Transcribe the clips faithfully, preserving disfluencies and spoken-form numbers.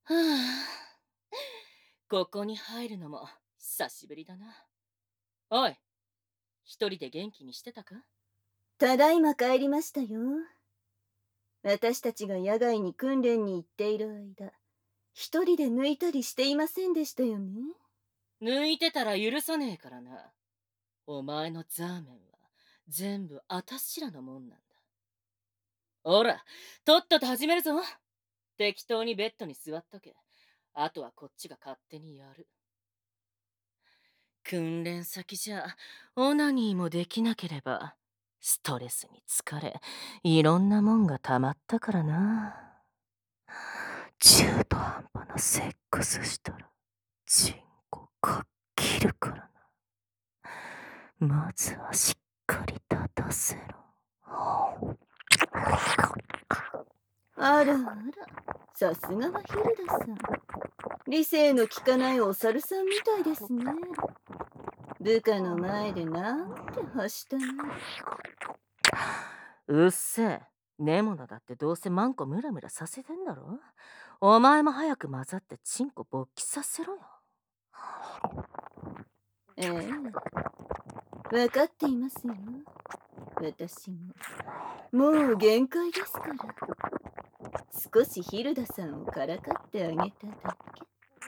はあ、ここに入るのも久しぶりだな。おい、一人で元気にしてたか？ ただいま帰りましたよ。私たちが野外に訓練に行っている間、一人で抜いたりしていませんでしたよね。 抜いてたら許さねえからな。お前のザーメンは全部あたしらのもんなんだ。ほら、とっとと始めるぞ。適当にベッドに座っとけ。あとはこっちが勝手にやる。訓練先じゃオナニーもできなければストレスに疲れいろんなもんがたまったからな。中途半端なセックスしたらチンコかっきるからな。まずはしっかり立たせろ。 あらあら、さすがはヒルダさん。理性の利かないお猿さんみたいですね。部下の前でなんてはしたな。 うっせえ。ネモナだってどうせマンコムラムラさせてんだろ。お前も早く混ざってチンコ勃起させろよ。 ええ、分かっていますよ。私も。もう限界ですから。少しヒルダさんをからかってあげただけ。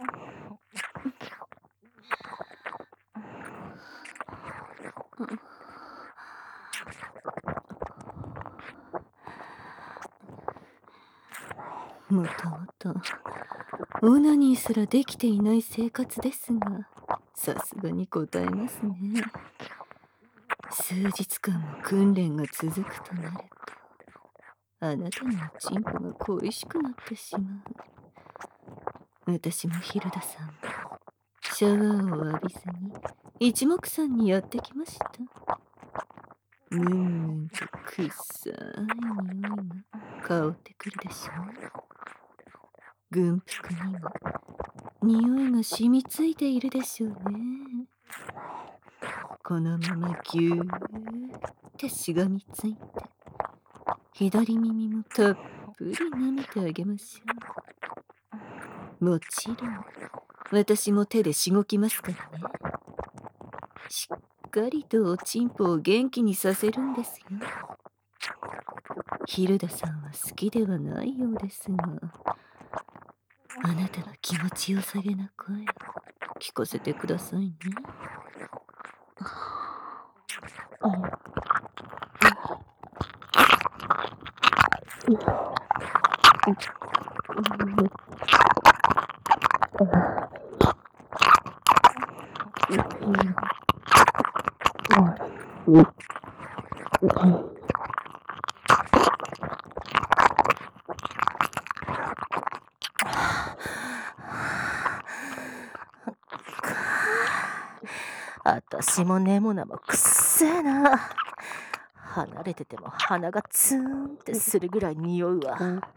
もともとオナニーすらできていない生活ですが、さすがに答えますね。数日間も訓練が続くとなると、あなたのチンコが恋しくなってしまう。私もヒルダさんもシャワーを浴びずに一目散にやってきました。ムンムンとくっさい匂いが香ってくるでしょう。軍服にも匂いが染みついているでしょうね。このままぎゅーってしがみついて、左耳もたっぷり舐めてあげましょう。もちろん私も手でしごきますからね。しっかりとおちんぽを元気にさせるんですよ。ヒルダさんは好きではないようですが、あなたの気持ちよさげな声を聞かせてくださいね。 あたしもネモナもくっせえな。離れてても鼻がツーンってするぐらい匂うわ。ん？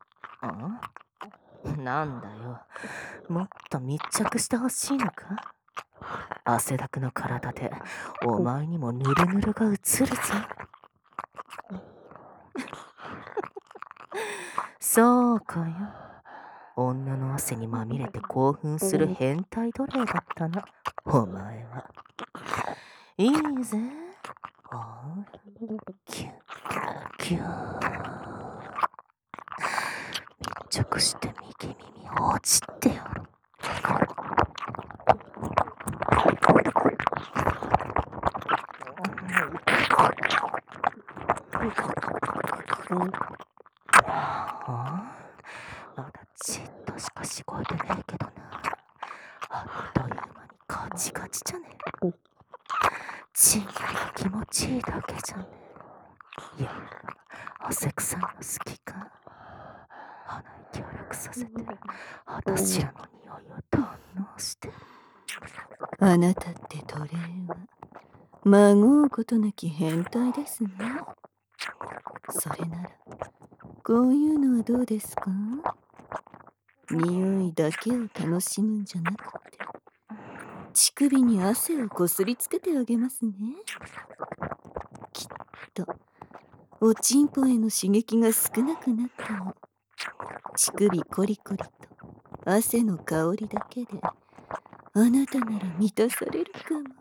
なんだよ。もっと密着してほしいのか？汗だくの体でお前にもヌルヌルが映るぞ。そうかよ。女の汗にまみれて興奮する変態奴隷だったな、お前は。いいぜ。ほら、キュッキュッ。密着して右耳落ちてやろ。はあ、まだちっとしかしこえてねえけどな。あっという間にガチガチじゃねえ。チンが気持ちいいだけじゃねえ。いや、汗臭いの好きか？鼻息荒くさせて、あたしらの匂いを堪能して。 あなたって奴隷はまごうことなき変態ですね。それならこういうのはどうですか？匂いだけを楽しむんじゃなくて、乳首に汗をこすりつけてあげますね。きっとおちんぽへの刺激が少なくなっても乳首コリコリと汗の香りだけであなたなら満たされるか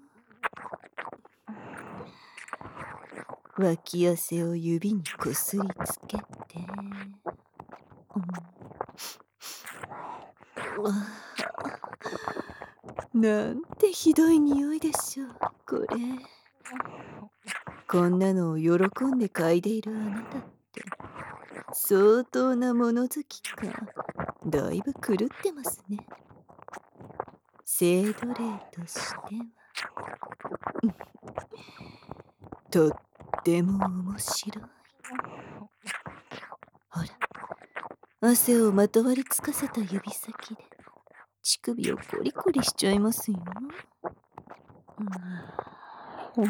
も。脇汗を指にこすりつけて、うん、わあ、なんてひどい匂いでしょうこれ。こんなのを喜んで嗅いでいるあなたって相当な物好きか、だいぶ狂ってますね。性奴隷としてはとっても面白い。ほら、汗をまとわりつかせた指先で乳首をコリコリしちゃいますよ。うん、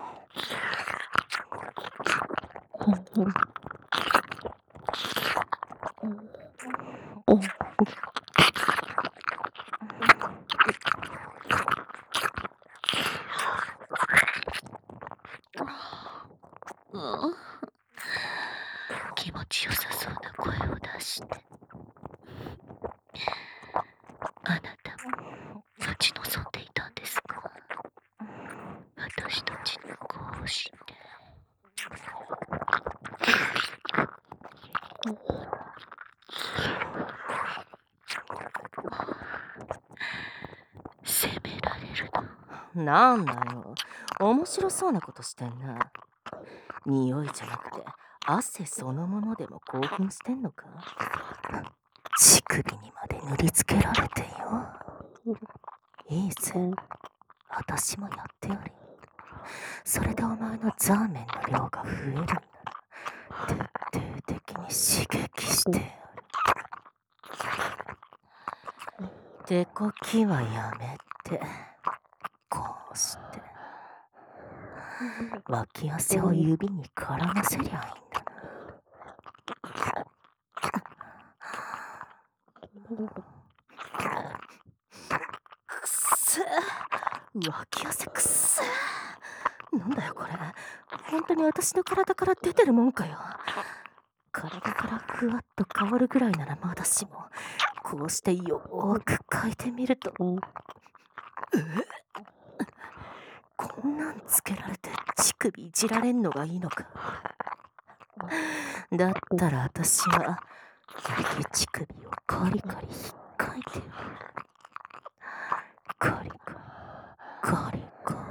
気持ちよさそうな声を出して、あなたも待ち望んでいたんですか？私たちにこうして。責められるの。なんだよ、面白そうなことしてんな。匂いじゃなくて汗そのものでも興奮してんのか？乳首にまで塗りつけられてよ。いいぜ、私もやってやる。それでお前のザーメンの量が増えるんだ。徹底的に刺激してやる。手こきはやめて、こうして脇汗を指に絡ませりゃいいんだな。くっせー、脇汗くっせー。なんだよこれ、本当に私の体から出てるもんかよ。体からふわっと変わるぐらいならまだしも、こうしてよーく嗅いでみると、え、こんなんつけられて乳首いじられんのがいいのか。だったら私は右乳首をカリカリ引っかいてよ。カリカリカリカリ。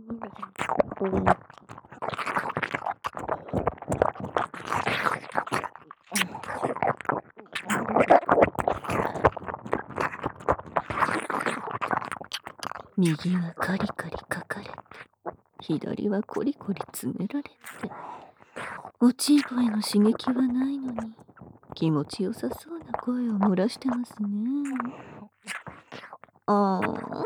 右はカリカリかかれて、左はコリコリ詰められて、おちんぽへの刺激はないのに気持ちよさそうな声を漏らしてますね。ああ、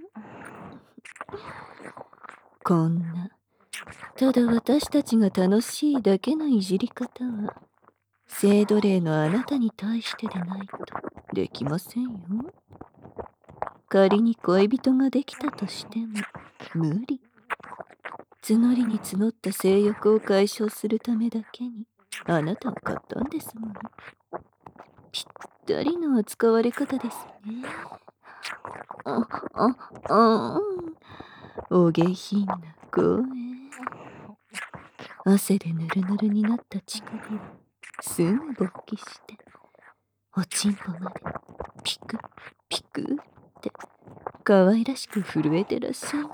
こんなただ私たちが楽しいだけのいじり方は性奴隷のあなたに対してでないとできませんよ。仮に恋人ができたとしても無理。募りに募った性欲を解消するためだけにあなたを買ったんですもの。ぴったりの扱われ方ですね。あ、あ、あ、お下品な声。汗でぬるぬるになった乳首をすぐ勃起しておちんぽまでピクピクって可愛らしく震えてらっしゃいます。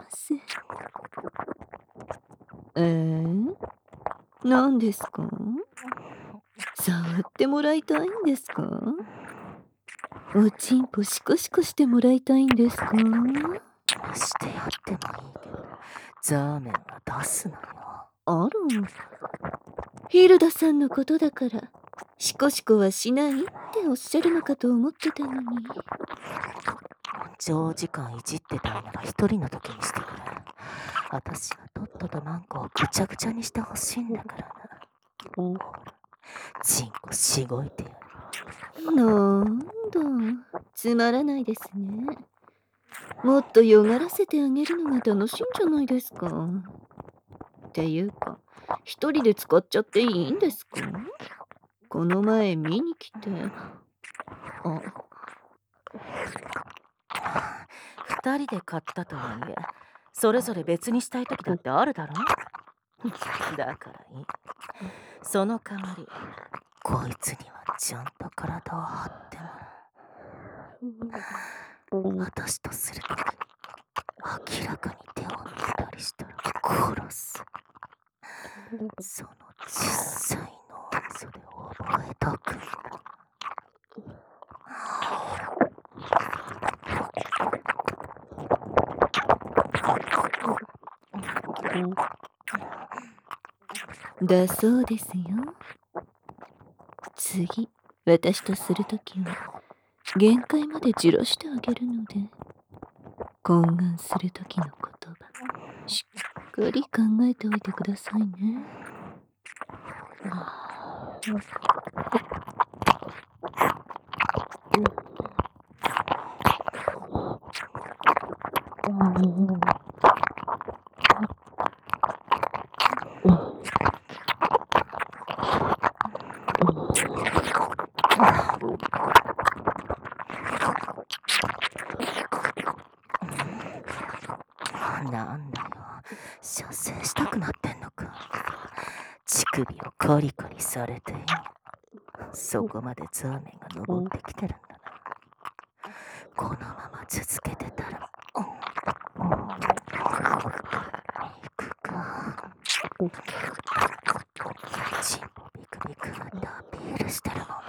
えー、何ですか？触ってもらいたいんですか？おちんぽシコシコしてもらいたいんですか？ してやってもいいけど、ザーメンは出すなよ。 あら、ヒルダさんのことだからシコシコはしないっておっしゃるのかと思ってたのに。 長時間いじってたいなら一人の時にしてくれ。私はとっととマンコをぐちゃぐちゃにしてほしいんだからな。ほら、チンコしごいてやる。 なんだ、つまらないですね。もっとよがらせてあげるのが楽しいんじゃないですか。っていうか、一人で使っちゃっていいんですか？この前見に来て、あ、 二人で買ったとはいえ、それぞれ別にしたい時だってあるだろ。だからいい。その代わり、こいつにはちゃんと体を張ってもらう。私とするとき、明らかに手を抜いたりしたら殺す。その小さい脳みそで覚えとく。 だそうですよ。次、私とするときは、限界までじらしてあげるので、懇願するときの言葉、しっかり考えておいてくださいね。 なんだよ、射精したくなってんのか。乳首をコリコリされてよ。そこまでザーメンが登ってきてるんだな。このまま続けてたら、うん、行くか。チンポビクビクってアピールしてるもんな。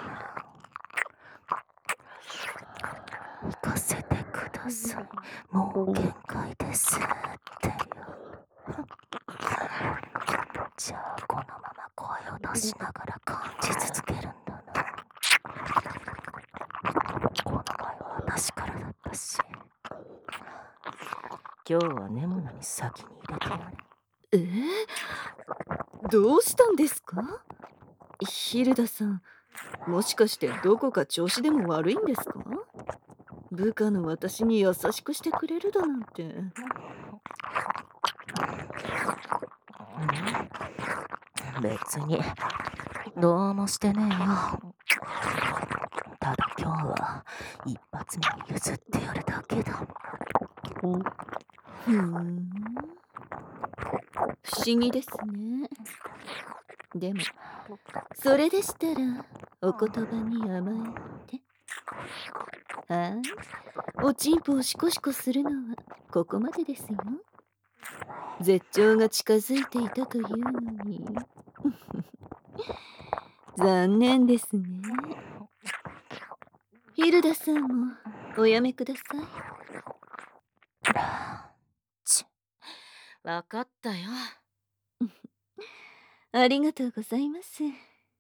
行かせてください。もう限界ですってよ。じゃあこのまま声を出しながら感じ続けるんだな。この前は私からだったし、今日はネモナに先に入れてやれ。 えー、どうしたんですか？ヒルダさん、もしかしてどこか調子でも悪いんですか？部下の私に優しくしてくれるだなんて。 別にどうもしてねえよ。ただ今日は一発目に譲ってやるだけだ。 ふーん、不思議ですね。でもそれでしたらお言葉に甘えて、はい、おちんぽをシコシコするのはここまでですよ。絶頂が近づいていたというのに残念ですね。ヒルダさんもおやめください。 ち、わかったよ。 ありがとうございます。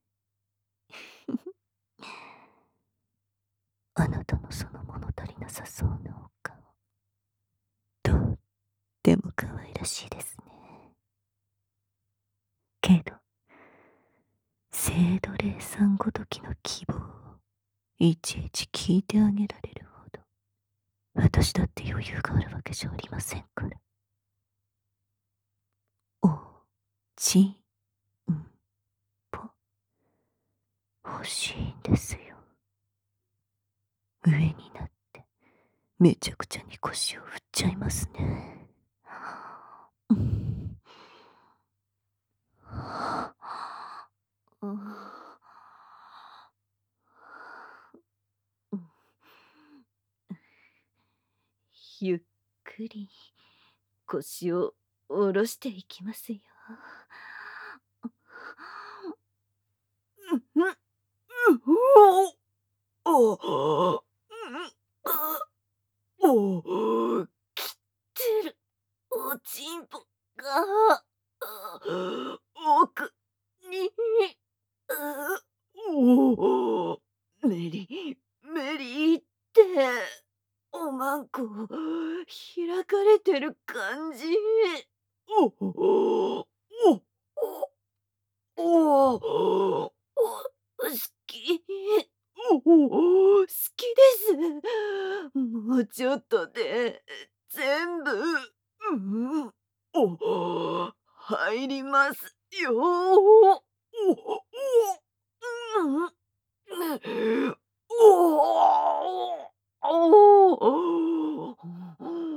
あなたのその物足りなさそうなお顔、とっても可愛らしいですね。けど聖奴隷さんごときの希望をいちいち聞いてあげられるほど私だって余裕があるわけじゃありませんから。おちんぽ欲しいんですよ。上になってめちゃくちゃに腰を振っちゃいますね。うん、 ゆっくり腰を下ろしていきますよ。おお、きってる。おちんぽが奥に、おお、メリメリっておまんこ開かれてる感じ。おおおおお、好き。おお、好きです。もうちょっとで全部、うん、お入りますよ。おお、うん、おお、おお。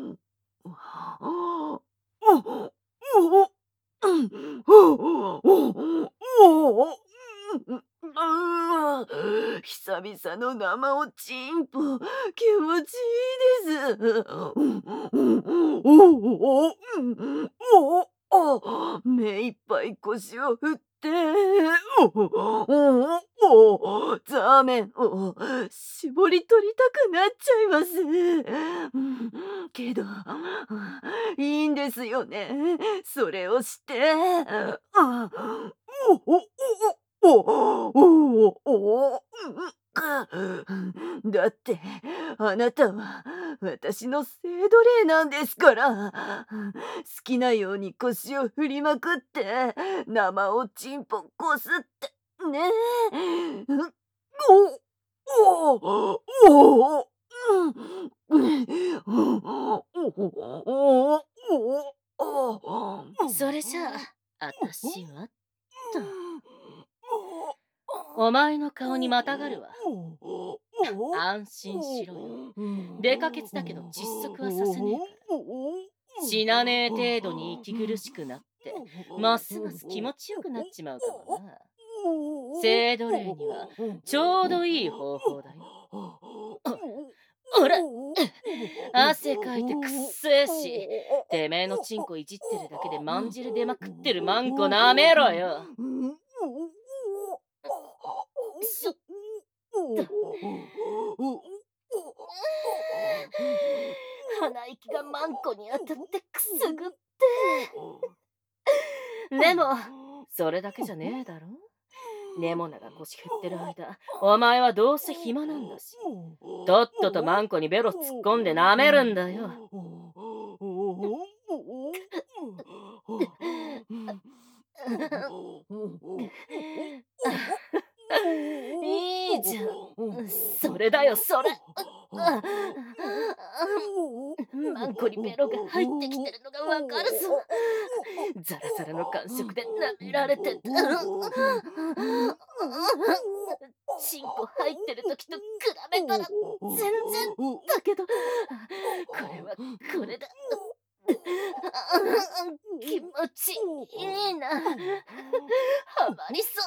久々の生おちんぽ、気持ちいいです。目いっぱい腰を振って、ザーメンを絞り取りたくなっちゃいます。けど、いいんですよね。それをして。だって、あなたは私の性奴隷なんですから。好きなように腰を振りまくって、生おちんぽこすって、ねえ。おおおそれじゃあ、あたしはっと。お前の顔にまたがるわ。安心しろよ。出かけつだけど窒息はさせねえから。死なねえ程度に息苦しくなって、ますます気持ちよくなっちまうかもな。性奴隷にはちょうどいい方法だよ。ほら、汗かいてくっせえし、てめえのチンコいじってるだけでまんじる出まくってるマンコなめろよ。そっと。鼻息がマンコに当たってくすぐって。でも、それだけじゃねえだろ。ネモナが腰振ってる間、お前はどうせ暇なんだし、とっととマンコにベロ突っ込んで舐めるんだよ。いいじゃん。それだよ、それ。マンコにベロが入ってきてるのがわかるぞ。ザラザラの感触で舐められてた。チンコ入ってる時と比べたら全然だけど、これはこれだ。気持ちいいな。ハマりそう。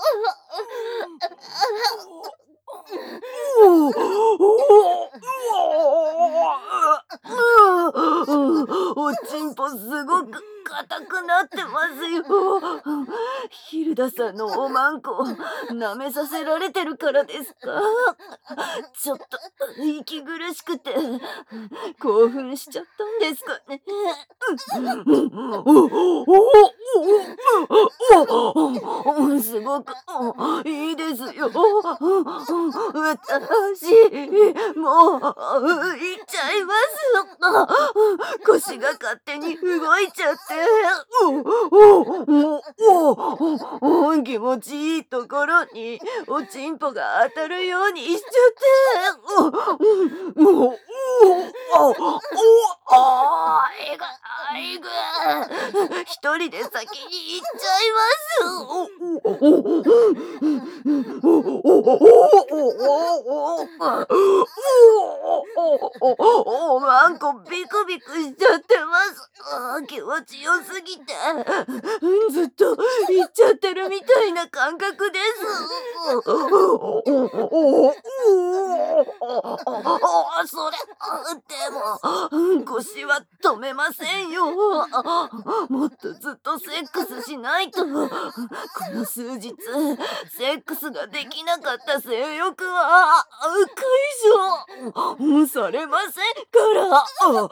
おちんぽすごく硬くなってますよ。ヒルダさんのおまんこ舐めさせられてるからですか？ちょっと息苦しくて興奮しちゃったんですかね。すごくいいですよ。私もう行っちゃいます。腰が勝手に動いちゃって、気持ちいいところにおちんぽが当たるようにしちゃって、えぐえぐ一人で先に行っちゃいます。マンコビクビクしちゃってます。気持ちよすぎてずっと行っちゃってるみたいな感覚です。それでも腰は止めませんよ。もっとずっとセックスしないと。この数日セックスができなかった性欲は解消されませんから。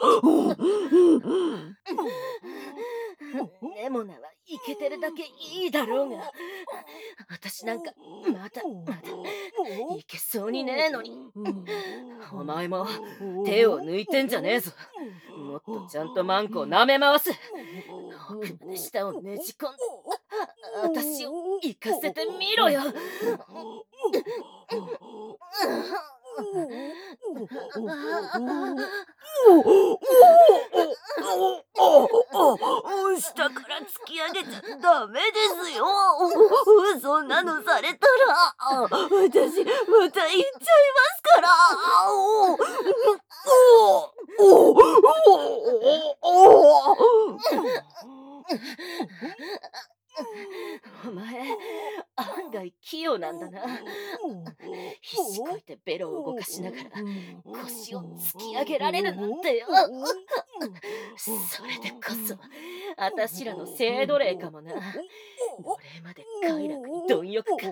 ネモナはイケてるだけいいだろうが、私なんかまだまだいけそうにねえのに。お前も手を抜いてんじゃねえぞ。もっとちゃんとマンコを舐め回す。奥まで舌をねじ込んで私を行かせてみろよ。 下から突き上げちゃダメですよ。そんなのされたら私また行っちゃいますから。 お前案外器用なんだな。必死こいててベロを動かしながら腰を突き上げられるなんてよ。それでこそ私らの性奴隷かもな。奴隷まで快楽に貪欲か。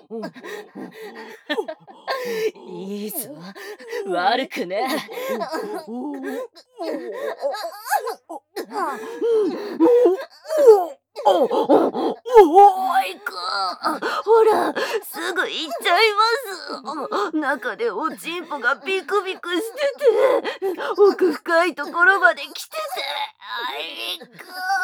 いいぞ、悪くね。おおいくほら、すぐ行っちゃいます。中でおちんぽがビクビクしてて、奥深いところまで来てて、あいく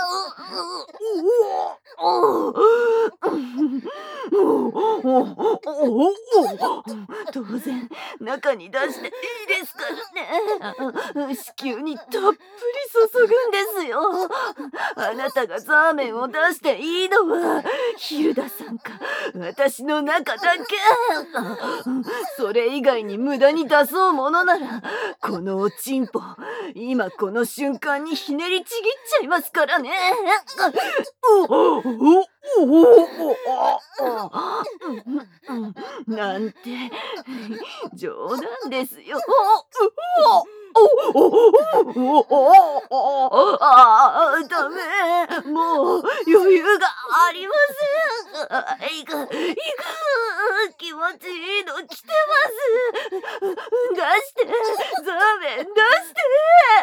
当然中に出していいですからね。子宮にたっぷり注ぐんですよ。あなたがザーメンを出していいのはヒルダさんか私の中だけ。それ以外に無駄に出そうものならこのおちんぽ今この瞬間にひねりちぎっちゃいますからね。なんて冗談ですよ。ああ、ダメ。もう余裕がありません。いく、いく、気持ちいいの来てます。出して、ザーメン出して。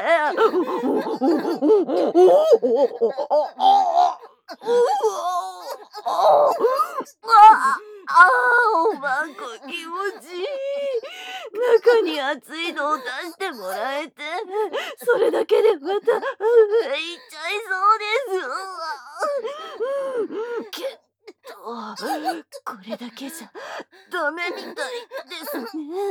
ああ、おまんこ気持ちいい。中に熱いのを出してもらえて、それだけでまたいっちゃいそうです。けどこれだけじゃダメみたいですね。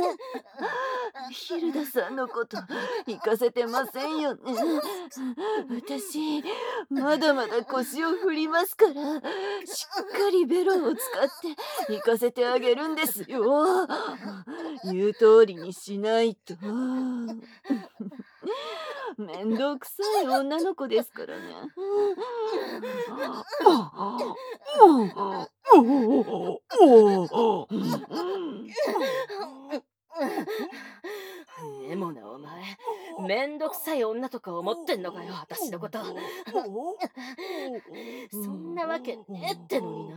ヒルダさんのこと行かせてませんよね。私まだまだ腰を振りますから、しっかりベロを使って行かせてあげるんですよ。言う通りにしないと。めんどくさい女の子ですからね。エモなお前、めんどくさい女とか思ってんのかよ、私のこと。そんなわけねえってのにな。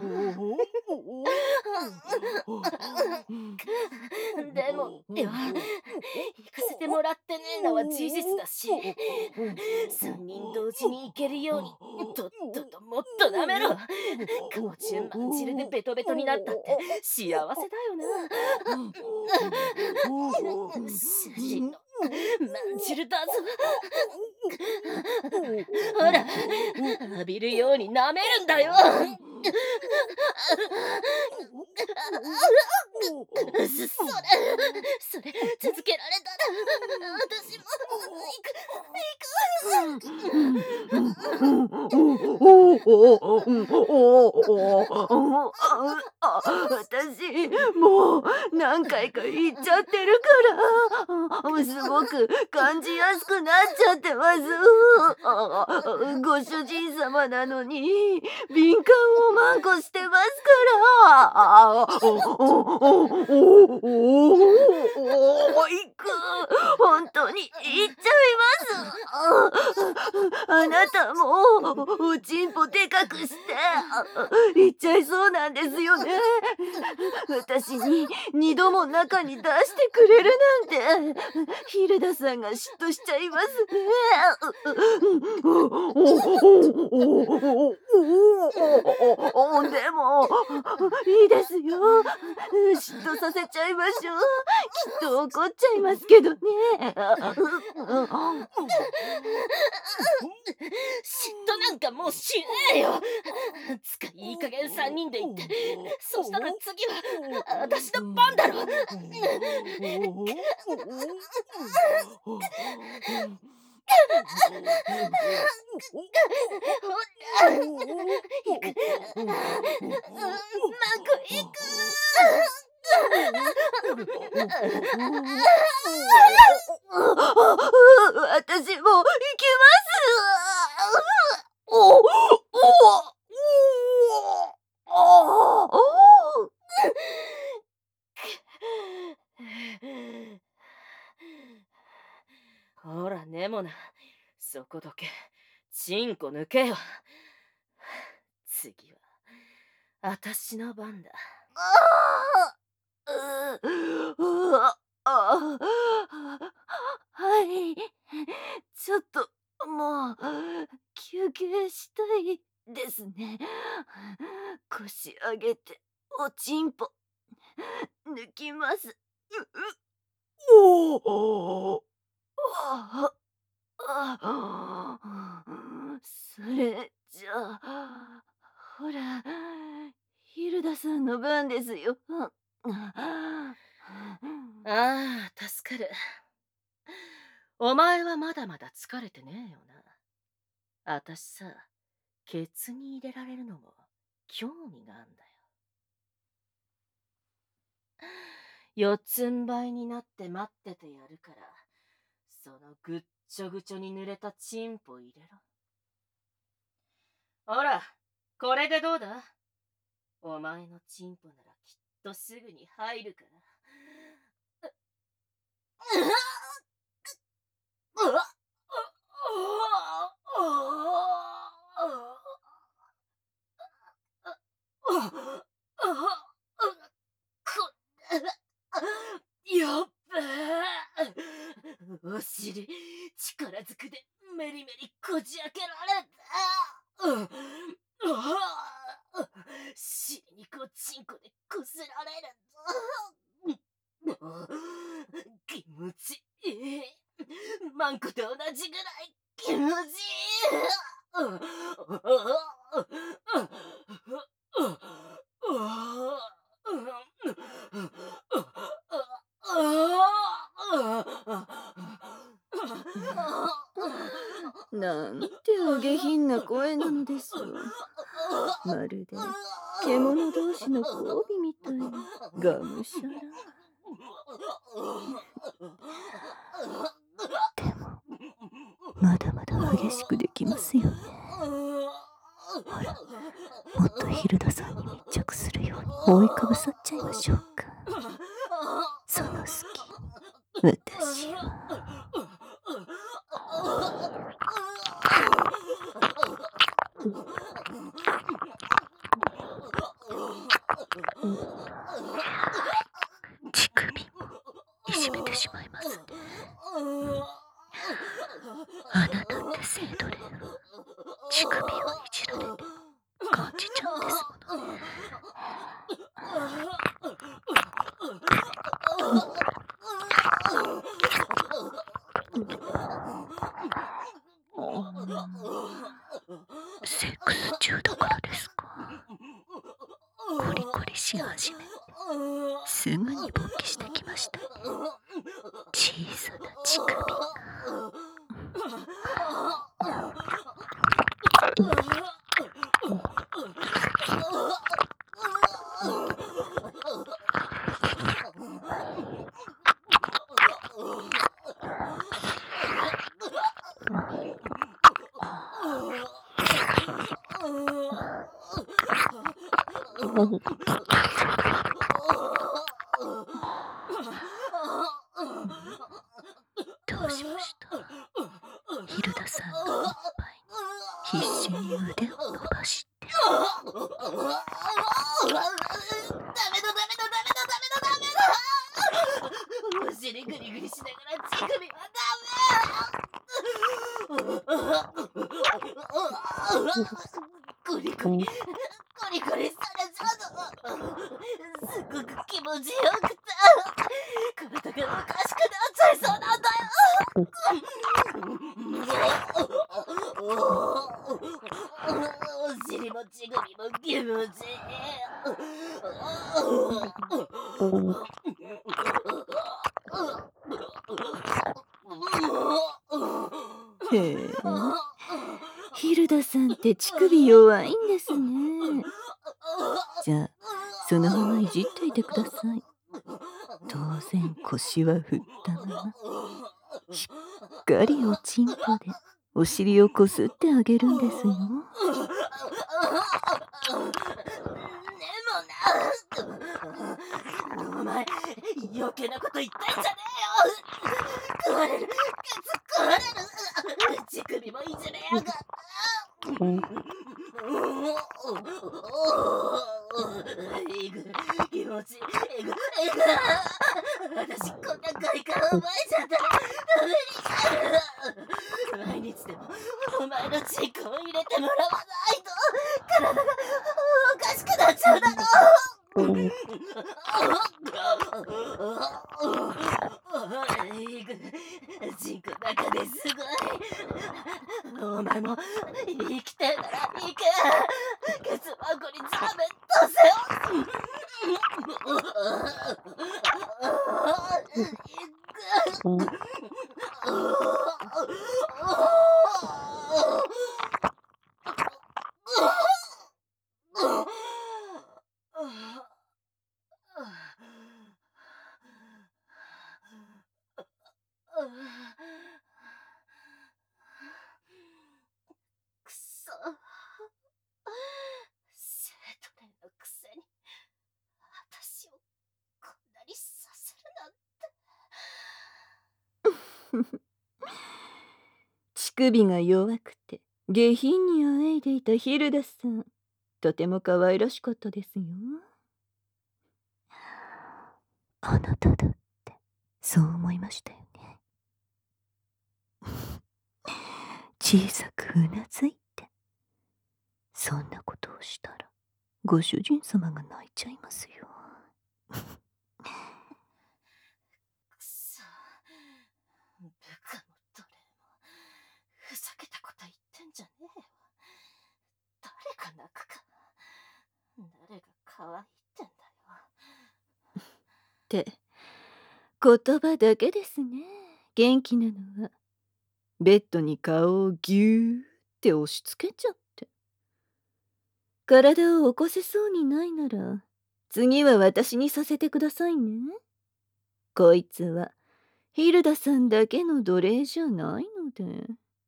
でもよ、行かせてもらってねえのは事実だし、三人同時に行けるようにとっとともっとなめろ。顔中まんじるでベトベトになったって幸せだよな。主人のまんじるだぞ。ほら、浴びるようになめるんだよ。それ、それ続けられたら私も私もう何回か言っちゃってるからすごく感じやすくなっちゃってます。ご主人様なのに敏感をマンコしてますから。おいく本当に言っちゃいます。あなたもおちんぽでかくして言っちゃいそうなんですよね。私に二度も中に出してくれるなんてヒルダさんが嫉妬しちゃいますね。でもいいですよ、嫉妬させちゃいましょう。きっと怒っちゃいますけどね。嫉妬なんかもうしねえよ。つかいい加減三人で行って、そしたら次は私の番だろ。私も行きます。おおおおねもな、そこどけ。チンコ抜けよ。次は、あたしの番だ。 あああはい。ちょっと、もう、休憩したいですね。腰上げて、おちんぽ、抜きます。おおああそれじゃあ、ほら、ヒルダさんの番ですよ。 ああ、助かる。お前はまだまだ疲れてねえよな。あたしさ、ケツに入れられるのも興味があんだよ。四つん這いになって待っててやるから、そのぐっちょぐちょに濡れたチンポ入れろ。ほら、これでどうだ？お前のチンポならきっとすぐに入るから。やっべえ。お尻、力ずくでメリメリこじ開けられた。尻にこチンコでこすられるぞ。気持ちいい。マンコと同じぐらい気持ちいい。 なんてお下品な声なのでしょう。まるで獣同士の交尾みたいながむしゃら。でもまだまだ激しくできますよね。ほら、もっとヒルダさんに密着するように覆いかぶさっちゃいましょうか。その隙に私は乳首もいじめてしまいますね。あなたって性奴隷が乳首をいじられて感じちゃうんですものね。セックス中だからですか。コリコリし始め、すぐに勃起してきましたね。小さな乳首が。どうしました？ヒルダさんのおっぱいに必死に腕を伸ばして。ダメだダメだダメだダメだ。お尻グリグリしながら乳首はダメ。ゴリゴリゴリゴリされちゃうの。すっごく気持ちよくて体がおかしくなっちゃいそうなんだよ。お尻も乳首も気持ちいい。へえ、ヒルダさんって乳首弱いんですね。じゃあそのままいじっといてください。当然腰は振ったまま、しっかりおちんぽでお尻をこすってあげるんですよ。でもな、お前余計なこと言ったんじゃねえよ。食われる、ケツ食われる。 ちゃった。毎日でもお前のチンコを入れてもらわないと体がおかしくなっちゃうだろう。チンコだかですごい。お前も生きてんなら行け。ケツ箱にザーメンとせよ。くそ、生徒連のくせに私をこんなにさせるなんて。乳首が弱くて下品にあえいでいたヒルダさん、とても可愛らしかったですよ。 あなただってそう思いましたよね。小さくうなずいて、そんなことをしたらご主人様が泣いちゃいますよ。 くそ、部下も奴隷もふざけたこと言ってんじゃねえよ。誰が泣くか、誰が可愛いってんだよ。って言葉だけですね、元気なのは。ベッドに顔をギューって押し付けちゃって。体を起こせそうにないなら次は私にさせてくださいね。こいつはヒルダさんだけの奴隷じゃないので。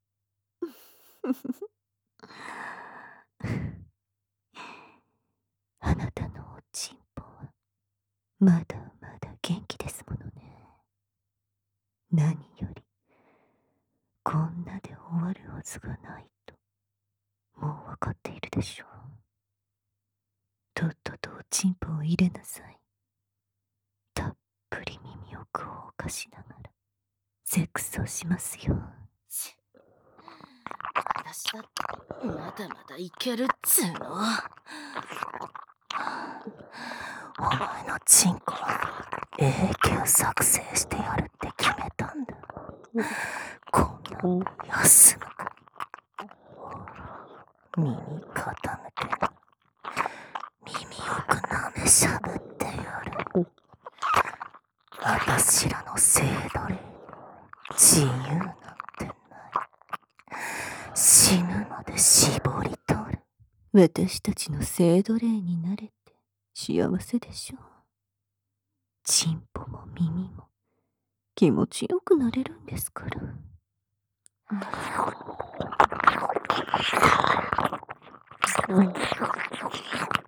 あなたのおちんぽはまだまだ元気ですものね。何よりこんなで終わるはずがないともう分かっているでしょう。とっととおちんぽを入れなさい。たっぷり耳奥をおかしながらセックスをしますよ。 私だってまだまだいけるっつーの。 お前のチンコは永久作成してやるって決めたんだ。こんな休むか。ほら、耳傾け、耳奥舐めしゃぶってやる。私らの性奴隷、自由なんてない。死ぬまで絞り取る。 私たちの性奴隷になれて幸せでしょう。 チンポも耳も気持ちよくなれるんですから。 うん